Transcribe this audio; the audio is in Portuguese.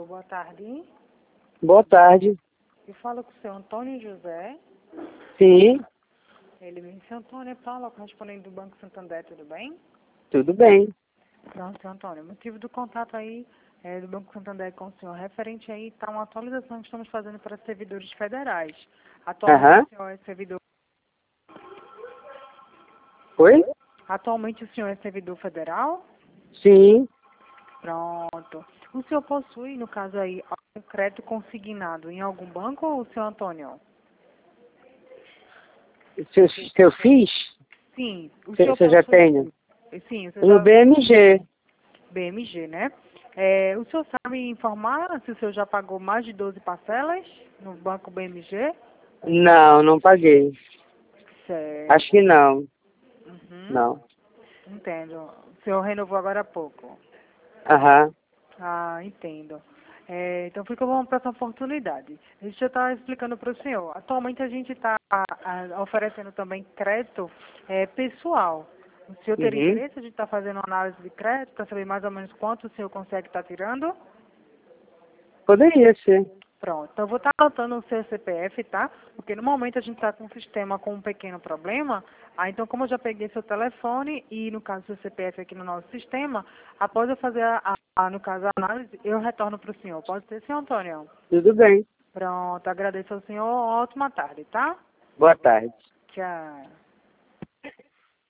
boa tarde. Boa tarde. Eu falo com o seu Antônio José. Sim, Ele me disse, Antônio, é Paula, correspondente do Banco Santander, tudo bem? tudo bem. Pronto, seu Antônio. O motivo do contato aí do Banco Santander com o senhor, referente aí, está uma atualização que estamos fazendo para servidores federais. Atualmente Aham. o senhor é servidor. Oi? Atualmente o senhor é servidor federal? Sim. Pronto. O senhor possui, no caso aí, algum crédito consignado em algum banco ou o senhor Antônio? Se eu fiz, Sim, o se senhor eu já possui. tenho. Sim, você No já. BMG. BMG, né? O senhor sabe informar se o senhor já pagou mais de 12 parcelas no banco BMG? Não, não paguei. Certo. Acho que não. Uhum. Não. Entendo. O senhor renovou agora há pouco. Aham. Ah, entendo. Então fica bom para essa oportunidade. Deixa eu estar explicando para o senhor. Atualmente a gente está oferecendo também crédito pessoal. O senhor teria Uhum. interesse de estar fazendo uma análise de crédito para saber mais ou menos quanto o senhor consegue estar tirando? Poderia ser. Pronto, então eu vou estar anotando o seu CPF, tá? Porque no momento a gente está com um sistema com um pequeno problema. Então como eu já peguei seu telefone e no caso seu CPF aqui no nosso sistema, após eu fazer no caso a análise, eu retorno para o senhor. Pode ser, senhor Antônio? Tudo bem. Pronto, agradeço ao senhor. Ótima tarde, tá? Boa tarde. Tchau.